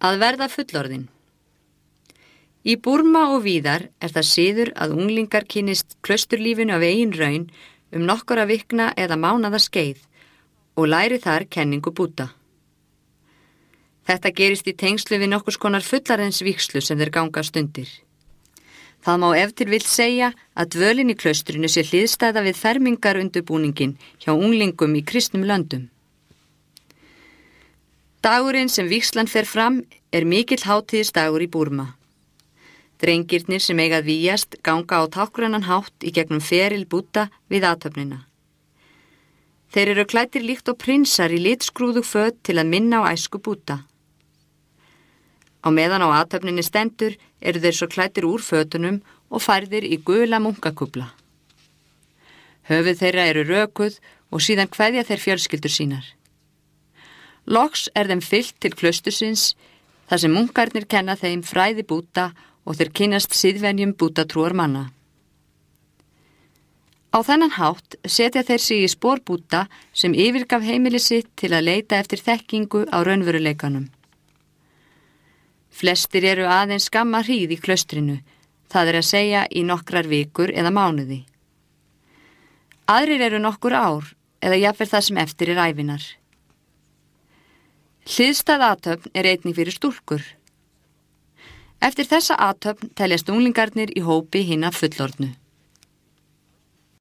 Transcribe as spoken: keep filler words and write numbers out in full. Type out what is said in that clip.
Að verða fullorðin. Í Búrma og víðar er það siður að unglingar kynnist klausturlífinu af eigin raun um nokkura vikna eða mánaða skeið og læri þar kenningu Búdda. Þetta gerist í tengslu við nokkurs konar fullariðins vígslu sem þeir ganga stundir. Það má ef til vill segja að dvölin í klaustrinu sé hliðstæða við fermingarundirbúningin hjá unglingum í kristnum löndum. Dagurinn sem vígslan fer fram er mikill hátíðisdagur í Búrma. Drengirnir sem eigað víjast ganga á tákgrannan hátt í gegnum feril Búdda við athöfnina. Þeir eru klæddir líkt og prinsar í litskrúðug föt til að minna á æsku Búdda. Á meðan á athöfninni stendur eru þeir svo klæddir úr fötunum og færðir í gula munkakufla. Höfuð þeirra eru rökuð og síðan kveðja þeir fjölskyldur sínar. Loks er þeim fylgt til klaustursins þar sem munkarnir kenna þeim fræði Búdda og þeir kynnast siðvenjum Búddatrúar manna. Á þennan hátt setja þeir sig í spor Búdda sem yfirgaf heimili sitt til að leita eftir þekkingu á raunveruleikanum. Flestir eru aðeins skamma hríð í klaustrinu, það er að segja í nokkrar vikur eða mánuði. Aðrir eru nokkur ár eða jafnvel það sem eftir er ævinar. Hliðstæð athöfn er einnig fyrir stúlkur. Eftir þessa athöfn teljast unglingarnir í hópi hinna fullorðnu.